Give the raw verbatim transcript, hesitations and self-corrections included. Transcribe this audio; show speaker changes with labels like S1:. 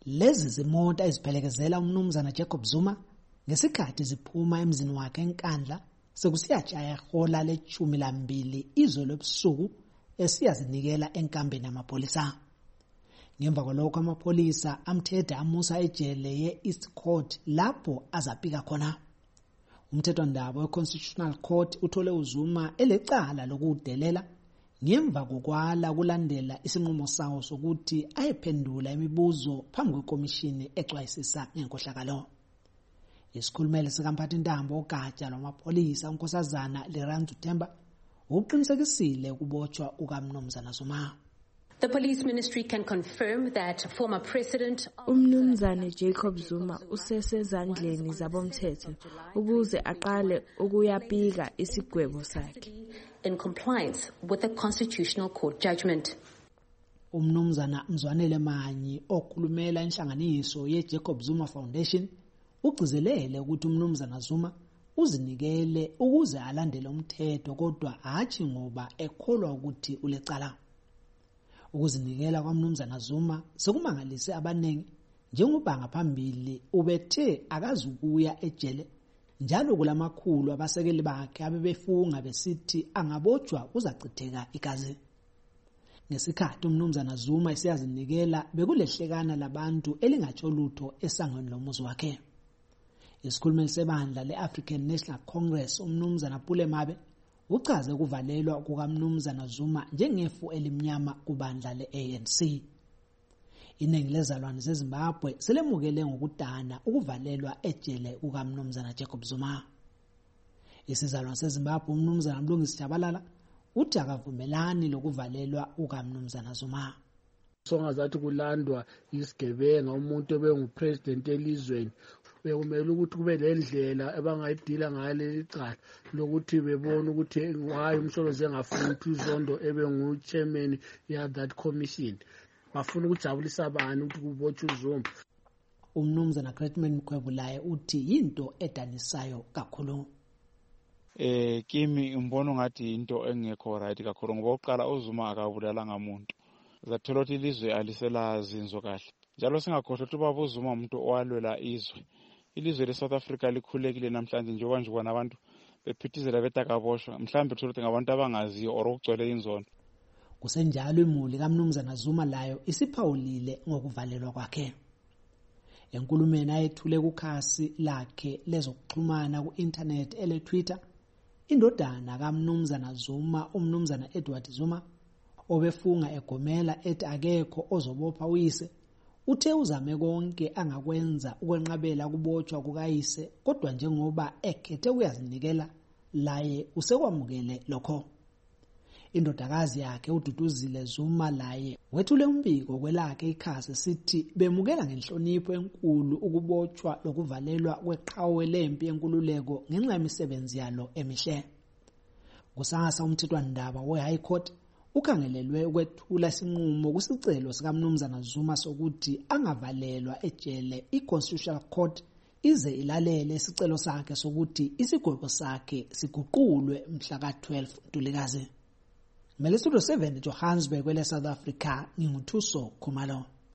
S1: Lezi zimota eziphelekezela umnumzana Jacob Zuma ngesikhathi ziphuma emzini wakhe eNkandla sekusiyajaya ihola leshumi lambili izolo ebusuku esiyazinikela enkambeni yamapolisa. Ngemva kwalokho amapolisa amthethe amusa ejele ye-East Court lapho azapika khona. Umthethwandaba we-Constitutional Court uthole uZuma elecala lokudelela ngemva kokwala kulandela isinqumo sawo sokuthi ayephendula imibuzo phambi kwekomishini exwayisisa ngenkohlakalo. Isikhulumeli sikamphathintambo ogatsha lwamapolisa uNkosazana Lerantu Themba uqinisekisile ukubotshwa kukaMnumzana Zuma.
S2: The police ministry can confirm that former president
S3: Umnumzane Jacob Zuma usesezandleni zabomthetho ukuze aqale ukuyapika isigwebo sakhe
S2: in compliance with the Constitutional Court judgment.
S1: Umnumzana Mzwanele Manyi okhulumela inhlanganiso ye-Jacob Zuma Foundation ugcizelele ukuthi umnumzana Zuma uzinikele ukuze alandele umthetho kodwa hathi ngoba ekholwa ukuthi ulecala. Ukuzinikela kwaMnumzana Zuma sekumangalise abanengi njengoba ngaphambili ubethe akazukuya ejele njalo kulamakhulu abasekeli bakhe abebefunga besithi angabotshwa uzachitheka igazi. Ngesikhathi umnumzana Zuma esiyazinikela bekulehlekana labantu elingatsho lutho esangweni lomuzi wakhe. Isikhulumeli sebandla le-African National Congress umnumzana Pule Mabe uchaze ukuvalelwa kukaMnumzana Zuma njengefu elimnyama kubandla le-A N C. Iningi lezalwane zeZimbabwe selemukele ngokudana ukuvalelwa ejele kukaMnumzana Jacob Zuma. Isizalwane seZimbabwe umnumzana Mlungisi Jabalala uthi akavumelani lokuvalelwa kukaMnumzana Zuma.
S4: Songazathi kulandwa isigebenga umuntu obengupresident elizweni bekumele ukuthi kube lendlela abangayidila ngaleli cala lokuthi bebone ukuthi waye umsholozi engafuni ukuthi uZondo ebengu-chairman ya that commission bafuna ukujabulisa abantu ukuthi kubotshwe uZuma.
S1: Umnumzana Gretman Mkhwebulaye uthi yinto edanisayo kakhulu.
S5: Eh kimi umbono ngathi into engekho right kakhulu ngoba uqala uZuma akabulalanga umuntu. Zathola ukuthi ilizwe aliselazinzo kahle. Njalo singakhohlwa ukuthi ubaba uZuma umuntu owalwela izwe. Ilizwe leSouth Africa likhulekile namhlanje njengoba nje kwana abantu bephithizela betakaboshwa mhlambe uthola ukuthi ngabantu abangaziyo or ukugcwele inzono.
S1: Kusenjalo imuli kaMnumzana Zuma layo isiphawulile ngokuvalelwa kwakhe. Enkulumeni ayethule kukhasi lakhe lezokuxhumana ku-internet ele Twitter, indodana kaMnumzana Zuma umnumzana Edward Zuma obefunga egomela ethi akekho ozobopha uyise uthe uzame konke angakwenza ukwenqabela kubotshwa kukayise kodwa njengoba ekhethe uyazinikela laye usekwamukele lokho. Indodakazi yakhe uDuduzile Zuma laye wethule umbiko kwelakhe ikhasi sithi bemukela ngenhlonipho enkulu ukubotshwa lokuvalelwa kweqhawe lempi yenkululeko ngenxa yemisebenzi yalo emihle. Kusasa umthethwandaba we-High Court ukhangelelwe ukwethula isinqumo kusicelo sikaMnumzana Zuma sokuthi angavalelwa ejele i-Constitutional Court ize ilalele isicelo sakhe sokuthi isigwebo sakhe siguqulwe mhla ka twelve Ntulikazi. Melestudio seven Johannesburg kwele South Africa nginguthuso Khumalo.